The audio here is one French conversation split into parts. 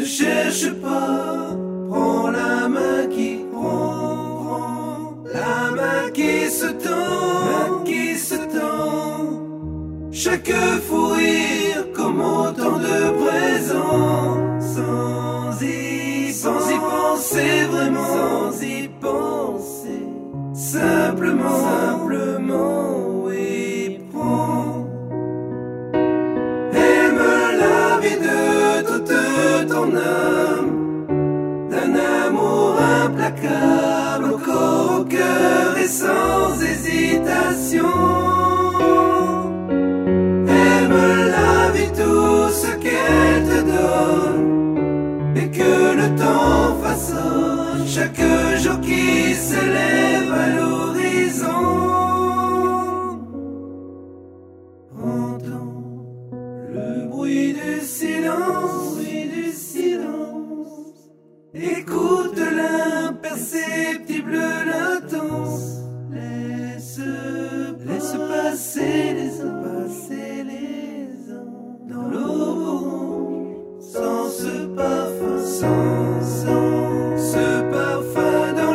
cherche pas, prends la main qui prend, la main qui se tend, chaque fou rire comme autant de présents, sans y penser vraiment, sans y penser, simplement, oui, prends. Aime la vie de toute ton âme, d'un amour implacable au corps, au cœur et sans hésitation. Aime la vie, tout ce qu'elle te donne, et que le temps façonne chaque jour qui se lève à l'horizon. Entends le bruit du silence, écoute l'imperceptible, l'intense. Laisse passer les ans, dans l'orange, sans ce parfum, sans ce parfum dans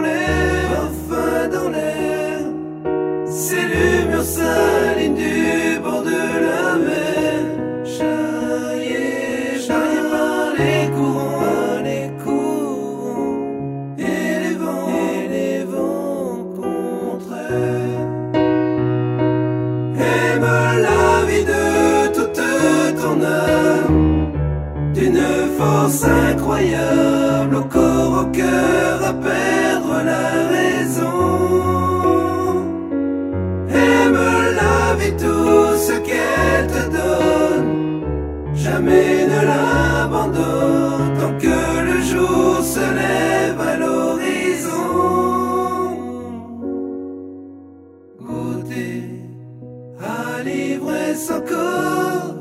l'air, ces lumières salines du bord de la mer, charriées par les courants, et les vents contraires. Aime la vie de toute ton âme, d'une force incroyable, au corps, au cœur, à perdre la raison. Aime la vie, tout ce qu'elle te donne, jamais ne l'abandonne, tant que le jour se lève à l'horizon. Goûter à l'ivresse encore,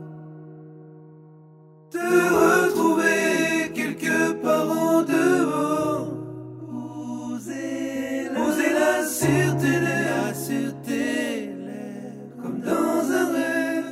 te retrouver quelque part en dehors, oser la sûreté, comme dans un rêve.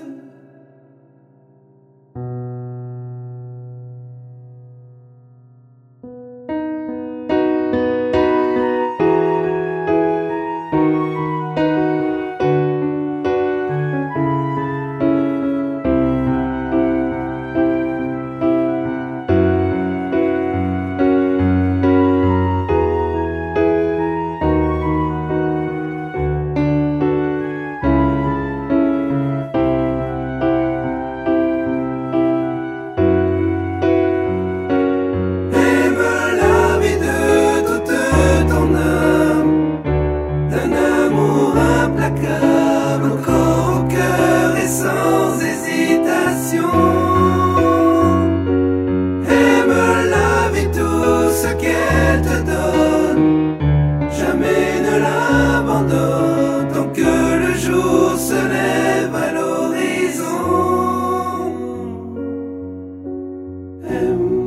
Implacable, au corps, au cœur et sans hésitation. Aime la vie, tout ce qu'elle te donne, jamais ne l'abandonne, tant que le jour se lève à l'horizon. Aime